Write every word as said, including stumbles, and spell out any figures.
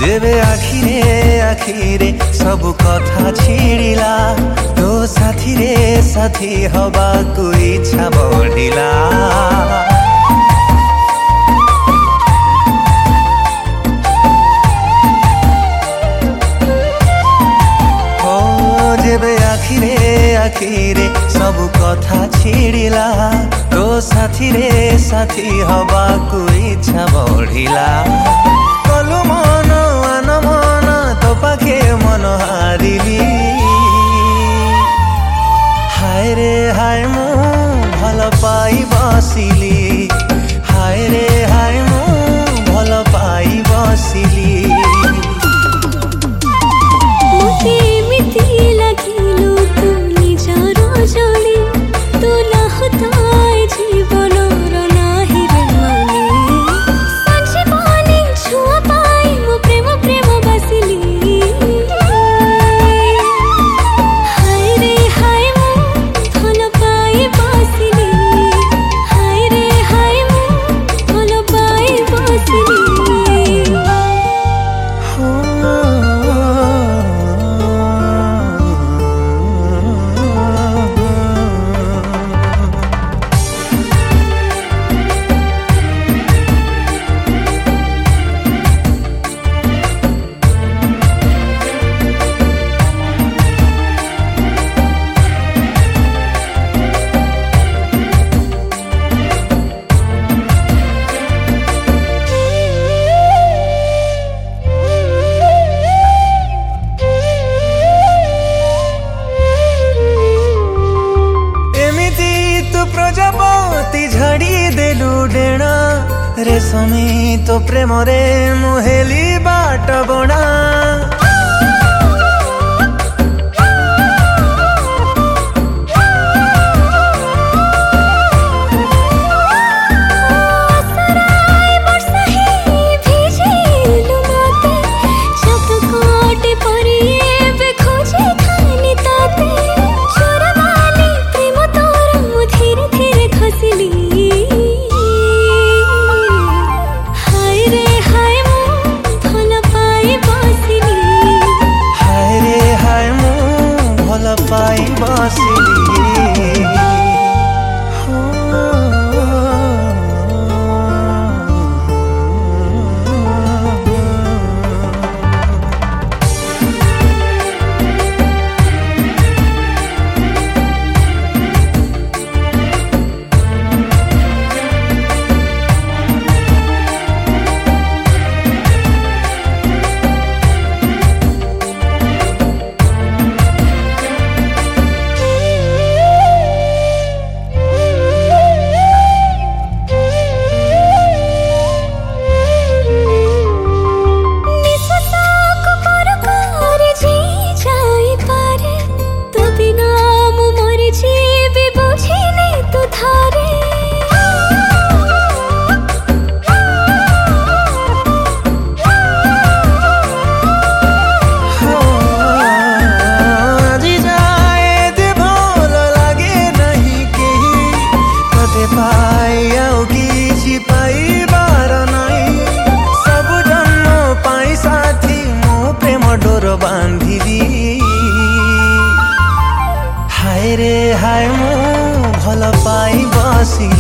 जेबे आखिरे आखिरे सब कथा छिड़िला तो साथी रे साथी हवा को इच्छा बढ़िला। ओ जेबे आखिरे आखिरे सब कथा छिड़िला तो साथी रे साथी हवा को इच्छा बढ़िला। कलु मन आन मन तो पाखे मन हारिली। हाय रे हाय मु भल पाई बसिली। हाय रे हाय मु भल पाई बसिली। मते एमिति लागिलु तू निजर जली तू नाहताय जीवनर नाही रे माने। संजीवनी छुआ पाई मो प्रेम प्रेम बसिली। हाय रे हाय मु भल पाई बसिली। हाय रे हाय मु भल पाई बसिली। प्रजापति झड़ी देलु डेणा रेशमी तो प्रेम रे मुहेली बाट बणा। पाई बसिली। बांधिली। हाय रे हाय मु भल पाई बसी।